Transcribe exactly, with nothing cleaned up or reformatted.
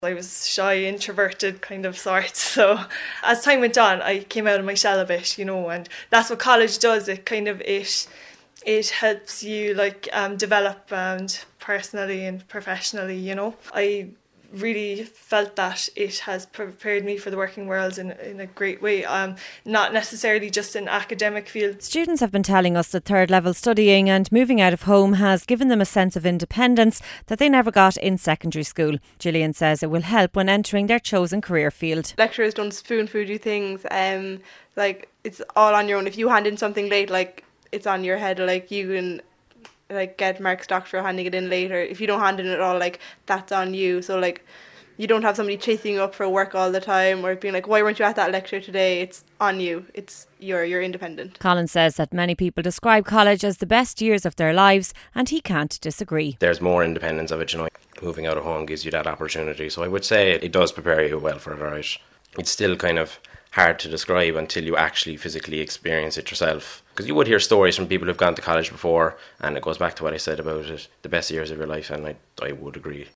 I was shy, introverted kind of sort. So as time went on, I came out of my shell a bit, you know, and that's what college does. It kind of, it it helps you like um, develop and personally and professionally, you know. I really felt that it has prepared me for the working world in, in a great way, um, not necessarily just in academic field. Students have been telling us that third level studying and moving out of home has given them a sense of independence that they never got in secondary school. Gillian says it will help when entering their chosen career field. Lecturers don't spoon feed you things, um, like it's all on your own. If you hand in something late, like it's on your head, like you can like get marks doctor handing it in later. If you don't hand in at all, like that's on you. So like you don't have somebody chasing you up for work all the time or being like, why weren't you at that lecture today? It's on you. It's you're you're independent. Colin says that many people describe college as the best years of their lives, and he can't disagree. There's more independence of it, you know. Moving out of home gives you that opportunity. So I would say it does prepare you well for it, alright. It's still kind of hard to describe until you actually physically experience it yourself. Because you would hear stories from people who've gone to college before, and it goes back to what I said about it, the best years of your life, and I, I would agree.